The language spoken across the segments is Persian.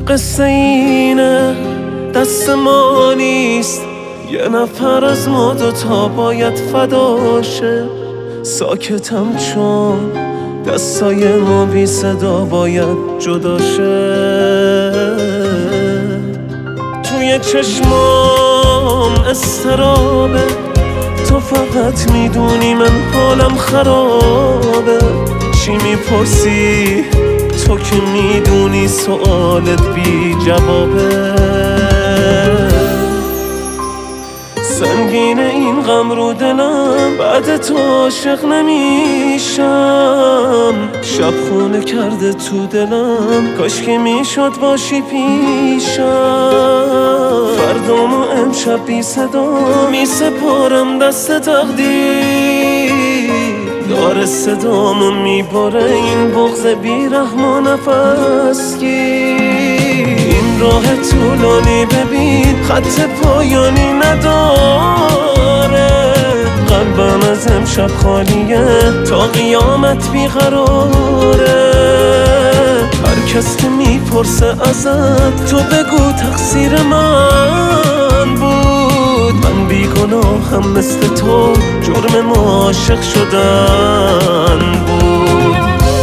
قصه اینه دست ما نیست، یه نفر از ما دوتا باید فداشه. ساکتم چون دستای ما بی صدا باید جداشه. توی چشمام استرابه، تو فقط میدونی من حالم خرابه. چی میپرسی تو که میدونی سوالت بی جوابه. سنگینه این غم رو دلم، بعد تو عاشق نمیشم. شب خونه کرده تو دلم، کاش که میشد باشی پیشم. فردامو امشب بی صدا میسپارم دست تقدیر. داره صدامو میباره این بغض بیرحم و نفس گیر. این راه طولانی ببین خط پایانی نداره. قلبم از امشب خالیه تا قیامت بیقراره. هر کس که میپرسه ازت تو بگو تقصیر من بود. من بیگناهم مثل تو، جرم ما عاشق شدن بود.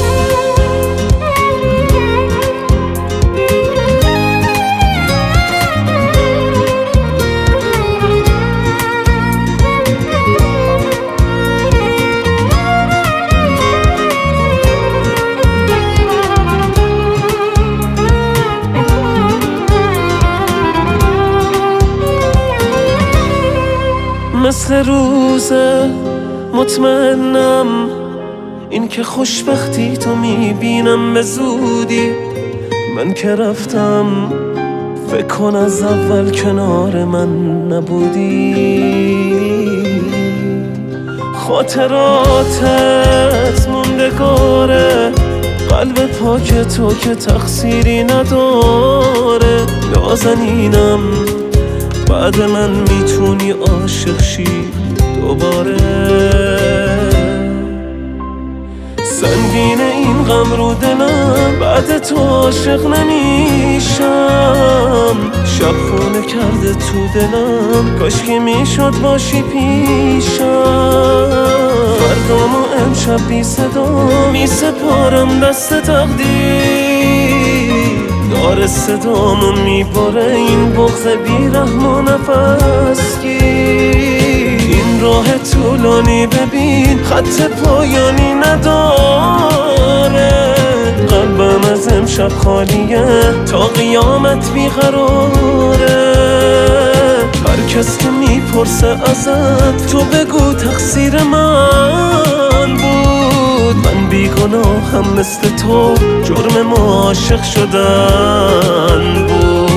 مثل روزه مطمئنم این که خوشبختی تو میبینم به زودی. من که رفتم فکر کن از اول کنار من نبودی. خاطراتت موندگاره، قلب پاک تو که تقصیری نداره. نازنینم بعد من میتونی عاشق شی دوباره. سنگینه این غم رو دلم، بعد تو عاشق نمیشم. شب خونه کرده تو دلم، کاش که میشد باشی پیشم. فردامو امشب بی صدا میسپارم دست تقدیر. داره صدامو میباره این بغض بیرحم و نفس گیر. این راه طولانی ببین خط پایانی نداره. قلبم از امشب خالیه تا قیامت بیقراره. هر کس که میپرسه ازت تو بگو تقصیر من بود. من بیگناهم مثل تو، جرم ما عاشق شدن بود.